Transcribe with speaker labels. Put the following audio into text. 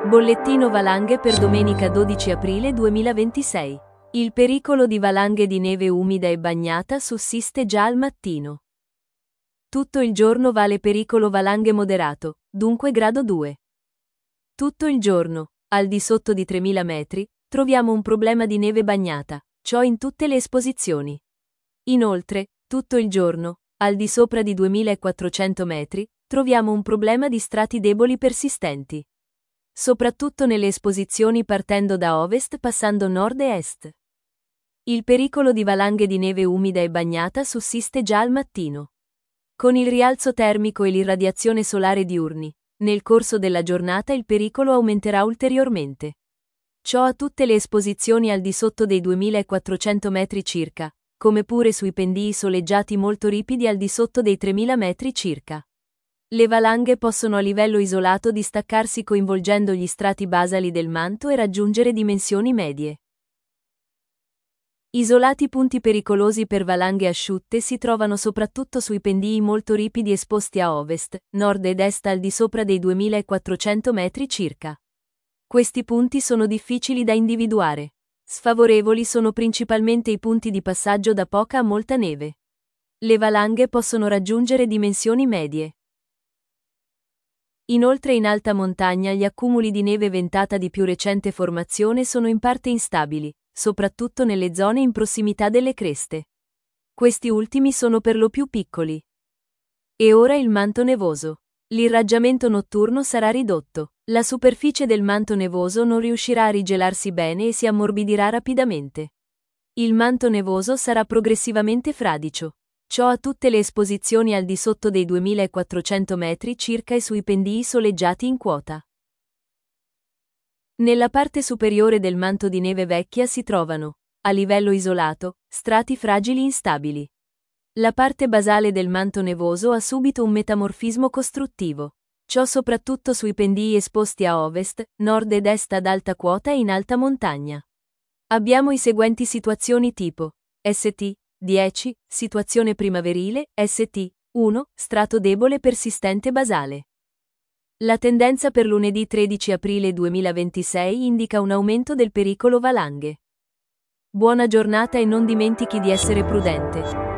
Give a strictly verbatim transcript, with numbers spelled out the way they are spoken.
Speaker 1: Bollettino valanghe per domenica dodici aprile duemilaventisei. Il pericolo di valanghe di neve umida e bagnata sussiste già al mattino. Tutto il giorno vale pericolo valanghe moderato, dunque grado due. Tutto il giorno, al di sotto di tremila metri, troviamo un problema di neve bagnata, ciò in tutte le esposizioni. Inoltre, tutto il giorno, al di sopra di duemilaquattrocento metri, troviamo un problema di strati deboli persistenti. Soprattutto nelle esposizioni partendo da ovest passando nord e est. Il pericolo di valanghe di neve umida e bagnata sussiste già al mattino. Con il rialzo termico e l'irradiazione solare diurni, nel corso della giornata il pericolo aumenterà ulteriormente. Ciò a tutte le esposizioni al di sotto dei duemilaquattrocento metri circa, come pure sui pendii soleggiati molto ripidi al di sotto dei tremila metri circa. Le valanghe possono a livello isolato distaccarsi coinvolgendo gli strati basali del manto e raggiungere dimensioni medie. Isolati punti pericolosi per valanghe asciutte si trovano soprattutto sui pendii molto ripidi esposti a ovest, nord ed est al di sopra dei duemilaquattrocento metri circa. Questi punti sono difficili da individuare. Sfavorevoli sono principalmente i punti di passaggio da poca a molta neve. Le valanghe possono raggiungere dimensioni medie. Inoltre in alta montagna gli accumuli di neve ventata di più recente formazione sono in parte instabili, soprattutto nelle zone in prossimità delle creste. Questi ultimi sono per lo più piccoli. E ora il manto nevoso. L'irraggiamento notturno sarà ridotto. La superficie del manto nevoso non riuscirà a rigelarsi bene e si ammorbidirà rapidamente. Il manto nevoso sarà progressivamente fradicio. Ciò a tutte le esposizioni al di sotto dei duemilaquattrocento metri circa e sui pendii soleggiati in quota. Nella parte superiore del manto di neve vecchia si trovano, a livello isolato, strati fragili instabili. La parte basale del manto nevoso ha subito un metamorfismo costruttivo. Ciò soprattutto sui pendii esposti a ovest, nord ed est ad alta quota e in alta montagna. Abbiamo i seguenti situazioni tipo S T dieci, situazione primaverile, S T uno, strato debole persistente basale. La tendenza per lunedì tredici aprile duemilaventisei indica un aumento del pericolo valanghe. Buona giornata e non dimentichi di essere prudente.